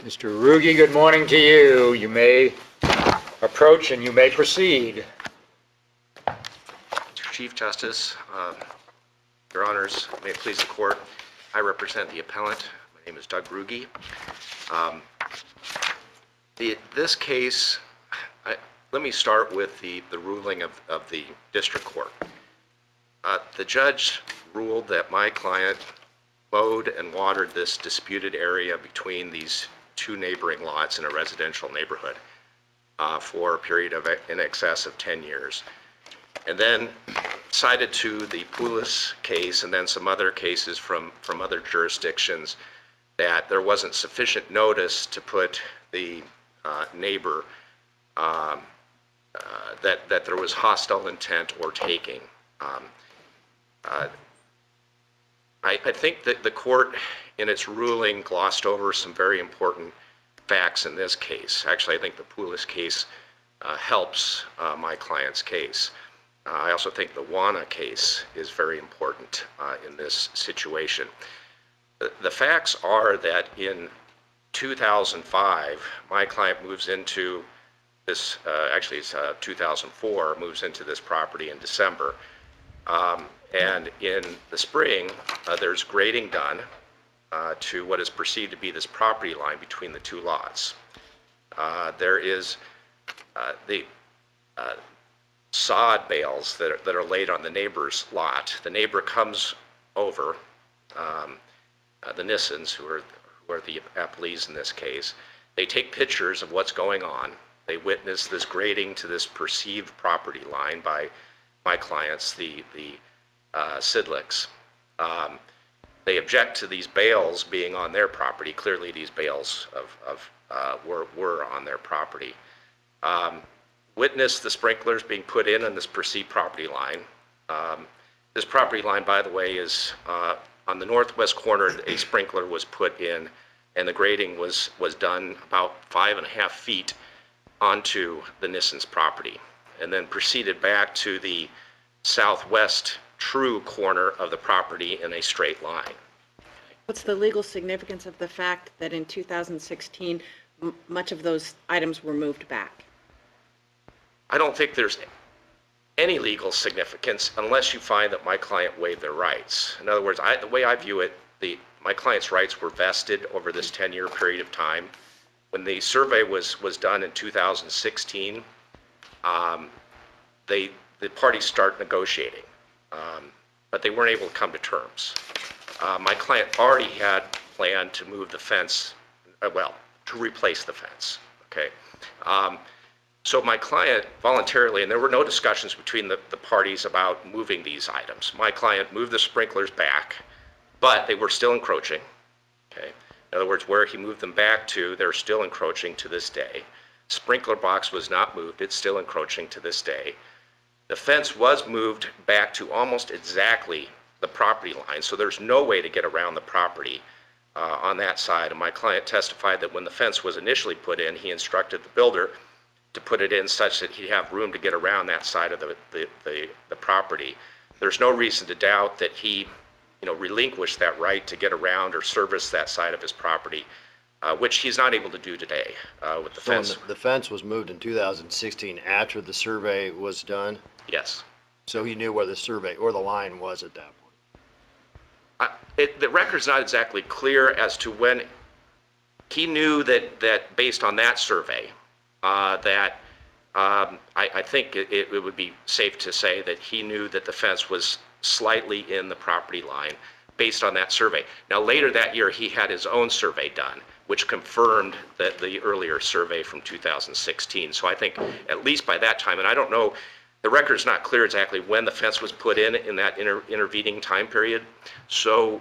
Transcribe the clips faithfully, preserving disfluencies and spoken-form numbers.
Mister Ruge, good morning to you. You may approach and you may proceed. Mister Chief Justice, uh, Your Honors, may it please the Court, I represent the appellant. My name is Doug Ruge. Um, the, this case, I, let me start with the, the ruling of, of the District Court. Uh, the judge ruled that my client mowed and watered this disputed area between these two neighboring lots in a residential neighborhood uh, for a period of in excess of ten years. And then cited to the Poulos case and then some other cases from, from other jurisdictions that there wasn't sufficient notice to put the uh, neighbor, um, uh, that, that there was hostile intent or taking. Um, uh, I, I think that the court in its ruling glossed over some very important facts in this case. Actually, I think the Poulos case uh, helps uh, my client's case. Uh, I also think the Wana case is very important uh, in this situation. The, the facts are that in two thousand five, my client moves into this, uh, actually it's uh, two thousand four, moves into this property in December. Um, and in the spring, uh, there's grading done uh, to what is perceived to be this property line between the two lots. Uh, there is uh, the uh, sod bales that are, that are laid on the neighbor's lot. The neighbor comes over, um, uh, the Nissens, who are, who are the appellees in this case. They take pictures of what's going on. They witness this grading to this perceived property line by my clients, the, the uh, Sidlicks. Um, they object to these bales being on their property. Clearly these bales of, of, uh, were, were on their property. Um, witness the sprinklers being put in on this perceived property line. Um, this property line, by the way, is uh, on the northwest corner. A sprinkler was put in, and the grading was was done about five and a half feet onto the Nissens property, and then proceeded back to the southwest true corner of the property in a straight line. What's the legal significance of the fact that in two thousand sixteen, m much of those items were moved back? I don't think there's any legal significance unless you find that my client waived their rights. In other words, I, the way I view it, the, my client's rights were vested over this ten-year period of time. When the survey was, was done in two thousand sixteen, um, they, the parties start negotiating, um, but they weren't able to come to terms. Uh, my client already had planned to move the fence, uh, well, to replace the fence, okay? Um, So my client voluntarily, and there were no discussions between the, the parties about moving these items. My client moved the sprinklers back, but they were still encroaching, okay? In other words, where he moved them back to, they're still encroaching to this day. Sprinkler box was not moved, it's still encroaching to this day. The fence was moved back to almost exactly the property line, so there's no way to get around the property uh, on that side. And my client testified that when the fence was initially put in, he instructed the builder to put it in such that he'd have room to get around that side of the, the, the, the property. There's no reason to doubt that he, you know, relinquished that right to get around or service that side of his property, uh, which he's not able to do today uh, with the So fence. The, the fence was moved in two thousand sixteen after the survey was done? Yes. So he knew where the survey or the line was at that point? Uh, it, the record's not exactly clear as to when he knew that, that based on that survey, Uh, that um, I, I think it, it would be safe to say that he knew that the fence was slightly in the property line based on that survey. Now later that year he had his own survey done, which confirmed that the earlier survey from two thousand sixteen. So I think at least by that time, and I don't know, the record's not clear exactly when the fence was put in in that inter, intervening time period. So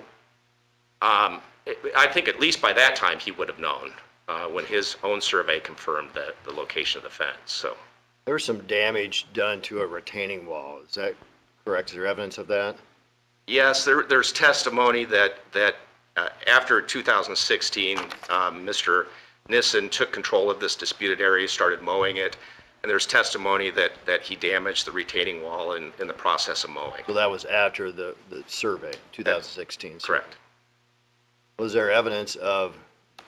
um, it, I think at least by that time he would have known. Uh, when his own survey confirmed the, the location of the fence. So There was some damage done to a retaining wall. Is that correct? Is there evidence of that? yes, there, there's testimony that, that uh, after two thousand sixteen, um, Mister Nissen took control of this disputed area, started mowing it, and there's testimony that, that he damaged the retaining wall in, in the process of mowing. So that was after the, the survey, two thousand sixteen. survey. Correct. Was there evidence of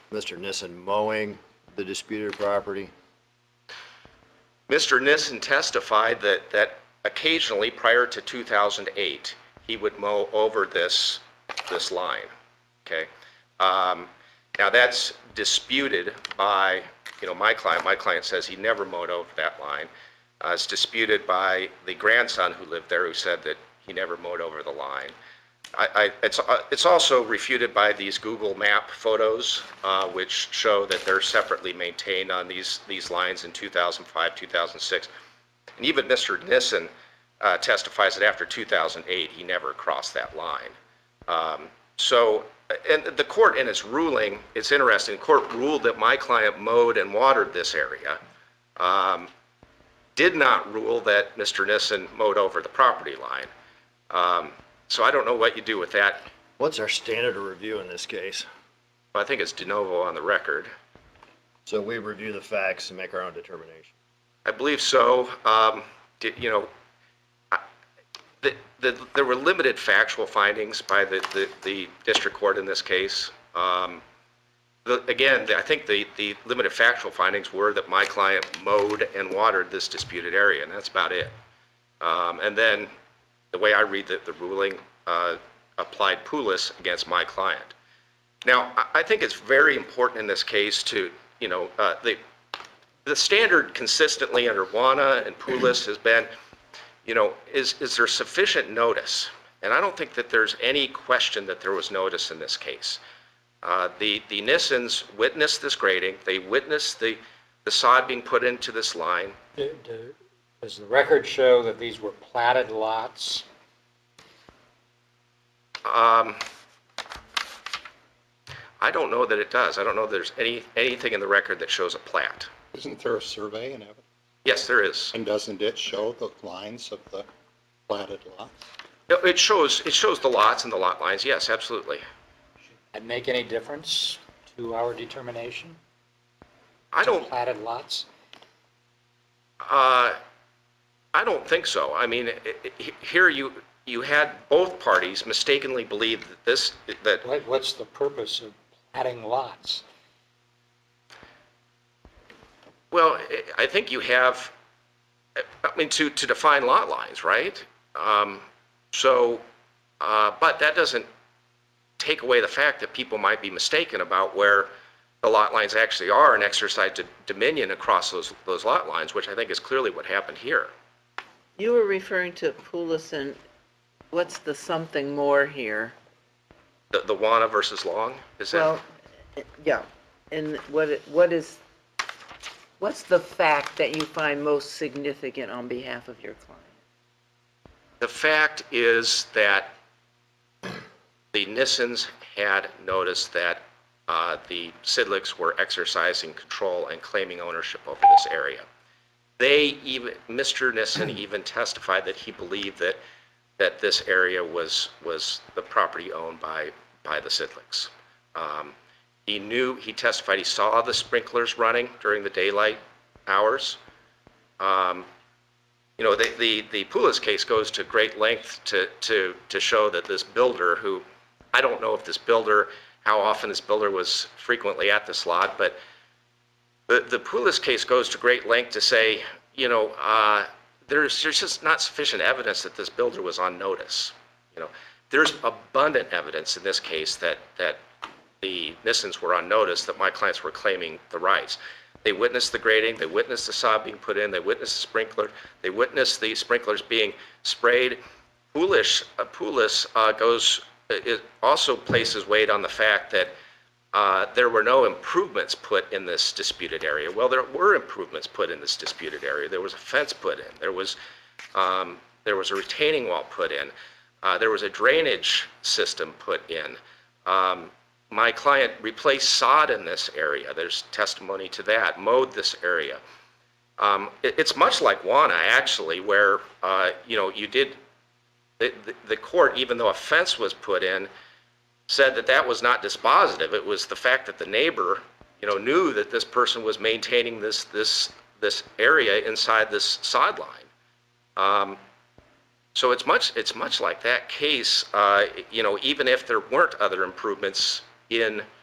Mister Nissen mowing the disputed property? Mister Nissen testified that, that occasionally, prior to two thousand eight, he would mow over this, this line, okay? Um, Now, that's disputed by, you know, my client. My client says he never mowed over that line. Uh, It's disputed by the grandson who lived there, who said that he never mowed over the line. I, I, it's, uh, it's also refuted by these Google map photos, uh, which show that they're separately maintained on these, these lines in two thousand five, two thousand six. And even Mister Nissen uh, testifies that after two thousand eight, he never crossed that line. Um, So, and the court in its ruling, it's interesting, the court ruled that my client mowed and watered this area, um, did not rule that Mister Nissen mowed over the property line. Um, So I don't know what you do with that. What's our standard of review in this case? I think it's de novo on the record. So we review the facts and make our own determination. I believe so. Um, di- You know, I- the, the, there were limited factual findings by the, the, the district court in this case. Um, the, again, I think the, the limited factual findings were that my client mowed and watered this disputed area, and that's about it. Um, and then the way I read the, the ruling, uh, applied Poulos against my client. Now, I, I think it's very important in this case to, you know, uh, the, the standard consistently under WANA and Poulos has been, you know, is, is there sufficient notice? And I don't think that there's any question that there was notice in this case. Uh, the, the Nissens witnessed this grading. They witnessed the, the sod being put into this line. Do- do- Does the record show that these were platted lots? Um, I don't know that it does. I don't know if there's any, anything in the record that shows a plat. Isn't there a survey and evidence? Yes, there is. And doesn't it show the lines of the platted lots? No, It shows, it shows the lots and the lot lines. Yes, absolutely. That make any difference to our determination? I don't, Platted lots? uh, I don't think so. I mean, i- i- here you, you had both parties mistakenly believe that this, that, What, what's the purpose of platting lots? well, I I think you have, I mean, to, to define lot lines, right? Um, So, uh, but that doesn't take away the fact that people might be mistaken about where the lot lines actually are and exercise d- dominion across those, those lot lines, which I think is clearly what happened here. You were referring to Poulos, and what's the something more here? The, the WANA versus Long, is that? Well, yeah, and what, it- what is, what's the fact that you find most significant on behalf of your client? The fact is that the Nissens had noticed that uh, the Sidlicks were exercising control and claiming ownership over this area. They even, Mister Nissen even testified that he believed that, that this area was, was the property owned by, by the Sidlicks. Um, He knew, he testified he saw the sprinklers running during the daylight hours. Um, You know, the, the, the Poulos case goes to great length to, to, to show that this builder who, I don't know if this builder, how often this builder was frequently at this lot, but the, the Poulos case goes to great length to say, you know, uh, there's, there's just not sufficient evidence that this builder was on notice. You know, there's abundant evidence in this case that, that the Nissens were on notice that my clients were claiming the rights. They witnessed the grading, they witnessed the sod being put in, they witnessed the sprinkler, they witnessed the sprinklers being sprayed. Poulos, uh, Poulos uh, goes, it also places weight on the fact that uh, there were no improvements put in this disputed area. Well, there were improvements put in this disputed area. There was a fence put in, there was, um, there was a retaining wall put in, uh, there was a drainage system put in. Um, My client replaced sod in this area. There's testimony to that, mowed this area. Um, it, it's much like WANA, actually, where, uh, you know, you did, the, the, the court, even though a fence was put in, said that that was not dispositive. It was the fact that the neighbor, you know, knew that this person was maintaining this, this, this area inside this sod line. Um, so it's much, it's much like that case, uh, you know, even if there weren't other improvements in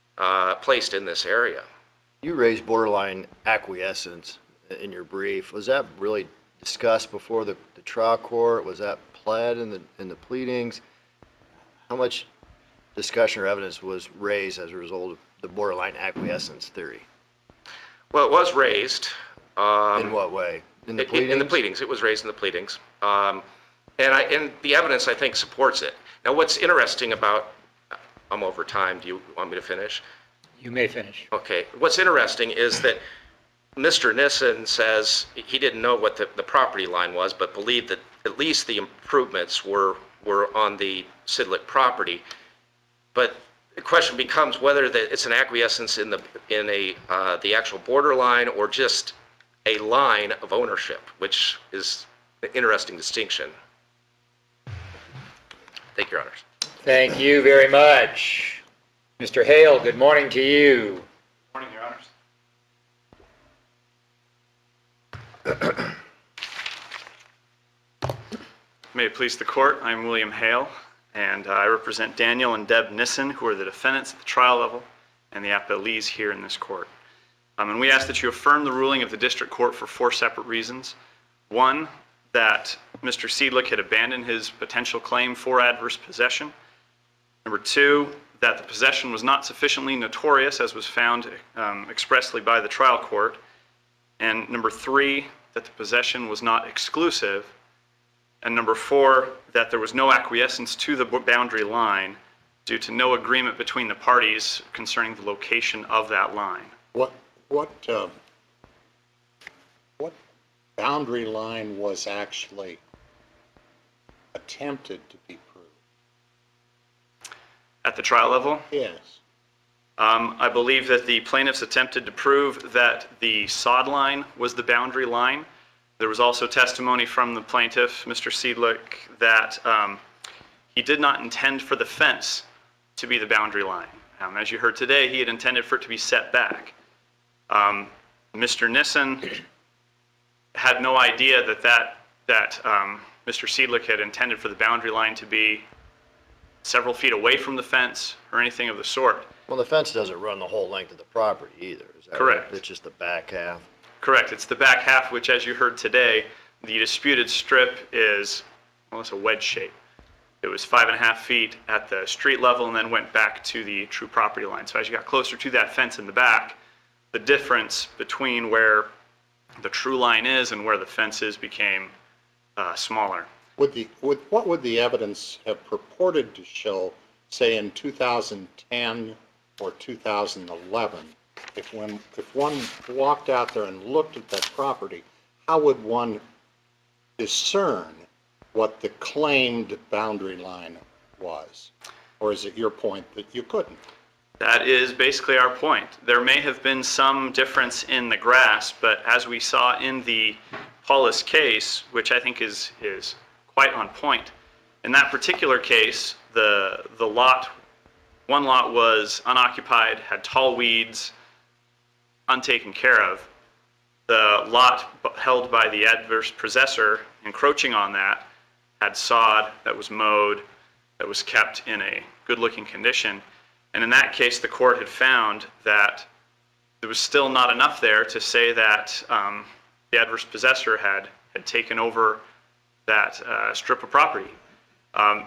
uh, placed in this area. You raised borderline acquiescence in your brief. Was that really discussed before the, the trial court? Was that pled in the, in the pleadings? How much discussion or evidence was raised as a result of the borderline acquiescence theory? Well, it was raised. Um, In what way? In the in- pleadings? In the pleadings. It was raised in the pleadings. Um, and I, and the evidence, I think, supports it. Now, what's interesting about, I'm over time. Do you want me to finish? You may finish. Okay. What's interesting is that Mister Nissen says he didn't know what the, the property line was, but believed that at least the improvements were, were on the Sidlick property. But the question becomes whether that it's an acquiescence in the, in a, uh, the actual borderline or just a line of ownership, which is an interesting distinction. Thank you, Your Honors. Thank you very much. Mister Hale, good morning to you. Morning, Your Honors. May it please the court, I'm William Hale, and uh, I represent Daniel and Deb Nissen, who are the defendants at the trial level and the appellees here in this court. Um, and we ask that you affirm the ruling of the district court for four separate reasons. One, that Mister Sidlick had abandoned his potential claim for adverse possession. Number two, that the possession was not sufficiently notorious, as was found um, expressly by the trial court. And number three, that the possession was not exclusive. And number four, that there was no acquiescence to the boundary line due to no agreement between the parties concerning the location of that line. What, what, uh, what boundary line was actually attempted to be proved? At the trial level, Yes. um, I believe that the plaintiffs attempted to prove that the sod line was the boundary line. There was also testimony from the plaintiff, Mister Sidlick, that um, he did not intend for the fence to be the boundary line. Um, as you heard today, he had intended for it to be set back. Um, Mister Nissen had no idea that that, that um, Mister Sidlick had intended for the boundary line to be several feet away from the fence or anything of the sort. Well, the fence doesn't run the whole length of the property either, is that right? Correct. It's just the back half? Correct. It's the back half, which, as you heard today, the disputed strip is, well, it's a wedge shape. It was five and a half feet at the street level and then went back to the true property line. So as you got closer to that fence in the back, the difference between where the true line is and where the fence is became uh, smaller. Would the, would, what would the evidence have purported to show, say in two thousand ten or two thousand eleven? If when, if one walked out there and looked at that property, how would one discern what the claimed boundary line was? Or is it your point that you couldn't? That is basically our point. There may have been some difference in the grass, but as we saw in the Paulus case, which I think is, is quite on point, in that particular case, the, the lot, one lot was unoccupied, had tall weeds, untaken care of. The lot held by the adverse possessor, encroaching on that, had sod that was mowed, that was kept in a good-looking condition. And in that case, the court had found that there was still not enough there to say that um, the adverse possessor had, had taken over that uh, strip of property. Um,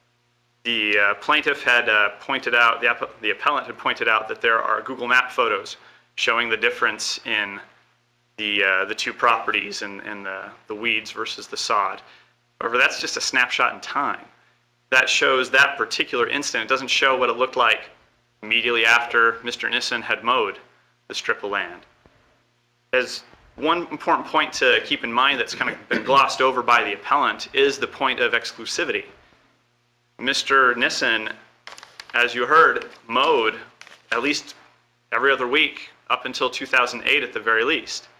the uh, plaintiff had uh, pointed out, the, app the appellant had pointed out that there are Google Map photos showing the difference in the, uh, the two properties and, and the, the weeds versus the sod. However, that's just a snapshot in time. That shows that particular instant. It doesn't show what it looked like immediately after Mister Nissen had mowed the strip of land. As one important point to keep in mind that's kind of been glossed over by the appellant is the point of exclusivity. Mister Nissen, as you heard, mowed at least every other week up until two thousand eight at the very least.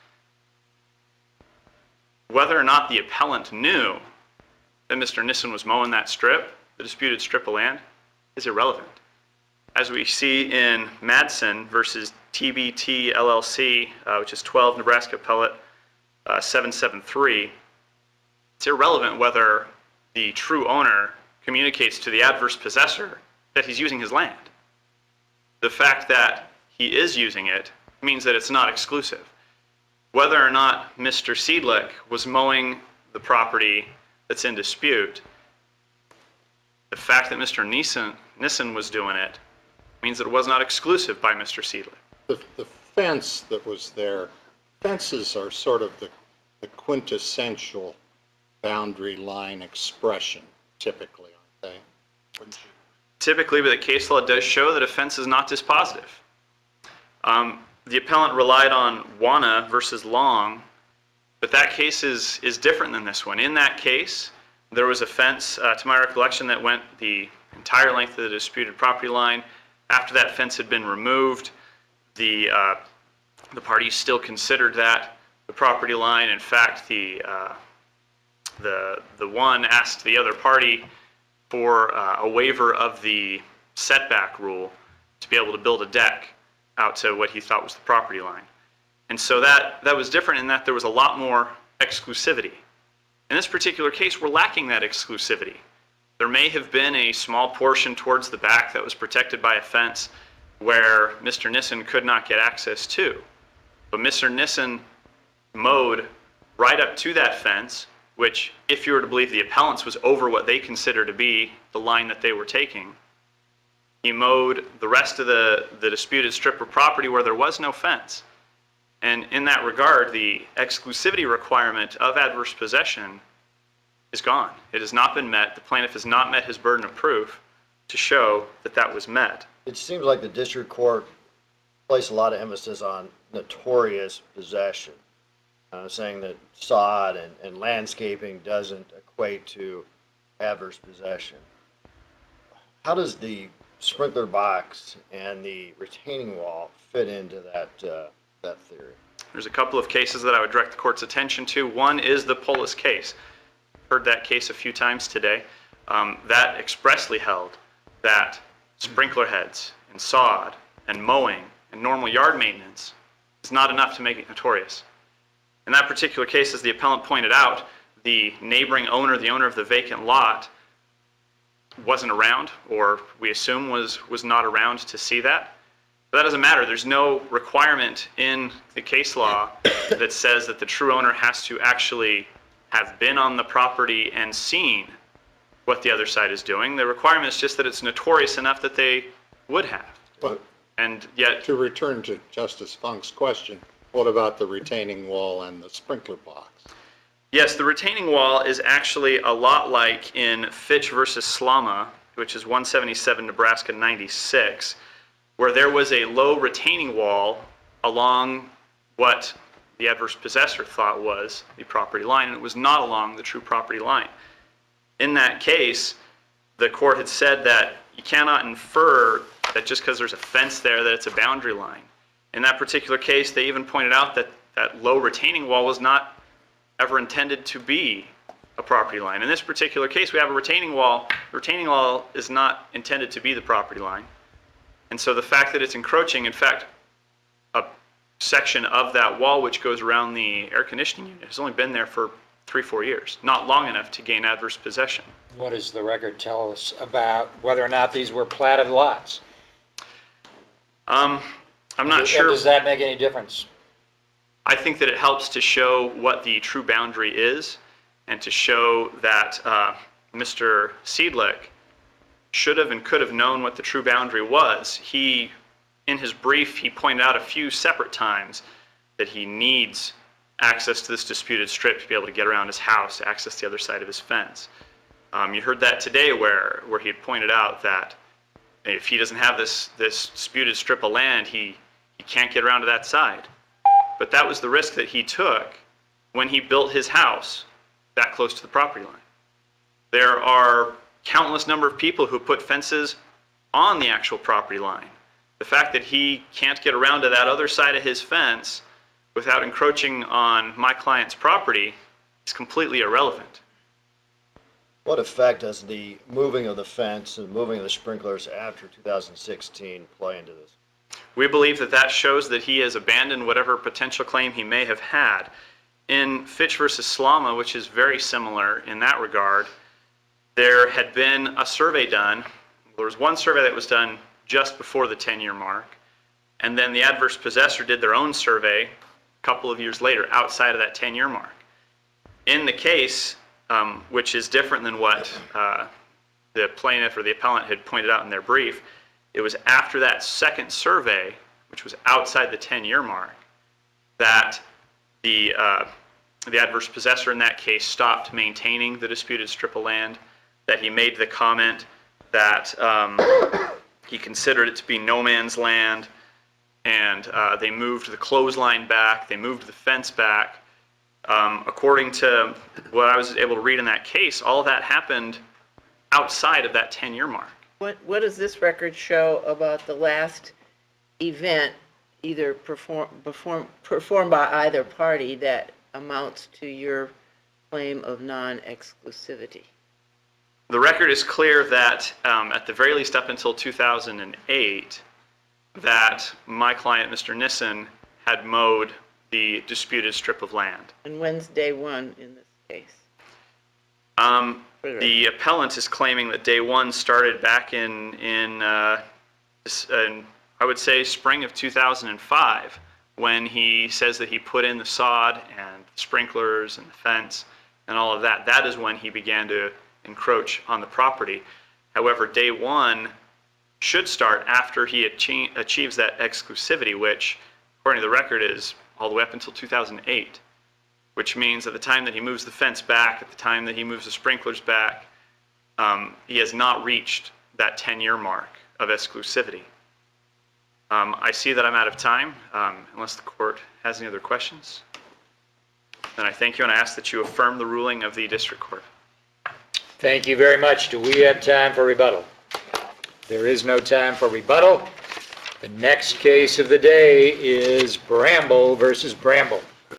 Whether or not the appellant knew that Mister Nissen was mowing that strip, the disputed strip of land, is irrelevant. As we see in Madsen versus T B T L L C, uh, which is twelve Nebraska Appellate uh, seven seven three, it's irrelevant whether the true owner communicates to the adverse possessor that he's using his land. The fact that he is using it means that it's not exclusive. Whether or not Mister Seidlich was mowing the property that's in dispute, the fact that Mister Nissen, Nissen was doing it means that it was not exclusive by Mister Seidlich. The, the fence that was there, fences are sort of the, the quintessential boundary line expression typically, aren't they? Wouldn't you? Typically, but the case law does show that a fence is not dispositive. Um, the appellant relied on Wana versus Long, but that case is, is different than this one. In that case, there was a fence, uh, to my recollection, that went the entire length of the disputed property line. After that fence had been removed, the, uh, the parties still considered that the property line. In fact, the, uh, the, the one asked the other party for uh, a waiver of the setback rule to be able to build a deck out to what he thought was the property line. And so that, that was different in that there was a lot more exclusivity. In this particular case, we're lacking that exclusivity. There may have been a small portion towards the back that was protected by a fence where Mister Nissen could not get access to. But Mister Nissen mowed right up to that fence, which, if you were to believe the appellants, was over what they consider to be the line that they were taking. He mowed the rest of the, the disputed strip of property where there was no fence. And in that regard, the exclusivity requirement of adverse possession is gone. It has not been met. The plaintiff has not met his burden of proof to show that that was met. It seems like the district court placed a lot of emphasis on notorious possession, uh, saying that sod and, and landscaping doesn't equate to adverse possession. How does the sprinkler box and the retaining wall fit into that, uh, that theory? There's a couple of cases that I would direct the court's attention to. One is the Polis case. Heard that case a few times today. Um, that expressly held that sprinkler heads and sod and mowing and normal yard maintenance is not enough to make it notorious. In that particular case, as the appellant pointed out, the neighboring owner, the owner of the vacant lot, wasn't around, or we assume was, was not around to see that. But that doesn't matter. There's no requirement in the case law that says that the true owner has to actually have been on the property and seen what the other side is doing. The requirement is just that it's notorious enough that they would have. But And yet, to return to Justice Funk's question, what about the retaining wall and the sprinkler box? yes, the retaining wall is actually a lot like in Fitch versus Slama, which is one seventy-seven Nebraska ninety-six, where there was a low retaining wall along what the adverse possessor thought was the property line, and it was not along the true property line. In that case, the court had said that you cannot infer that just because there's a fence there that it's a boundary line. In that particular case, they even pointed out that that low retaining wall was not ever intended to be a property line. In this particular case, we have a retaining wall. The retaining wall is not intended to be the property line. And so the fact that it's encroaching, in fact, a section of that wall which goes around the air conditioning unit has only been there for three, four years, not long enough to gain adverse possession. What does the record tell us about whether or not these were platted lots? Um, I'm not And sure. does that make any difference? I think that it helps to show what the true boundary is and to show that uh, Mister Seidlich should have and could have known what the true boundary was. He, in his brief, he pointed out a few separate times that he needs access to this disputed strip to be able to get around his house, to access the other side of his fence. Um, you heard that today where, where he had pointed out that if he doesn't have this, this disputed strip of land, he, he can't get around to that side. But that was the risk that he took when he built his house that close to the property line. There are countless number of people who put fences on the actual property line. The fact that he can't get around to that other side of his fence without encroaching on my client's property is completely irrelevant. What effect does the moving of the fence and moving of the sprinklers after two thousand sixteen play into this? We believe that that shows that he has abandoned whatever potential claim he may have had. In Fitch versus Slama, which is very similar in that regard, there had been a survey done. There was one survey that was done just before the ten-year mark. And then the adverse possessor did their own survey a couple of years later, outside of that ten-year mark. In the case, um, which is different than what uh, the plaintiff or the appellant had pointed out in their brief, it was after that second survey, which was outside the ten-year mark, that the uh, the adverse possessor in that case stopped maintaining the disputed strip of land, that he made the comment that um, he considered it to be no man's land, and uh, they moved the clothesline back, they moved the fence back. Um, according to what I was able to read in that case, all of that happened outside of that ten-year mark. What, what does this record show about the last event, either perform, perform, performed by either party, that amounts to your claim of non-exclusivity? The record is clear that, um, at the very least up until two thousand eight, that my client, Mister Nissen, had mowed the disputed strip of land. And when's day one in this case? Um, the appellant is claiming that day one started back in, in, uh, this- in, I would say, spring of two thousand five, when he says that he put in the sod and sprinklers and the fence and all of that. That is when he began to encroach on the property. However, day one should start after he achie- achieves that exclusivity, which, according to the record, is all the way up until two thousand eight, which means at the time that he moves the fence back, at the time that he moves the sprinklers back, um, he has not reached that ten-year mark of exclusivity. Um, I see that I'm out of time, um, unless the court has any other questions. Then I thank you, and I ask that you affirm the ruling of the district court. Thank you very much. Do we have time for rebuttal? There is no time for rebuttal. The next case of the day is Bramble versus Bramble.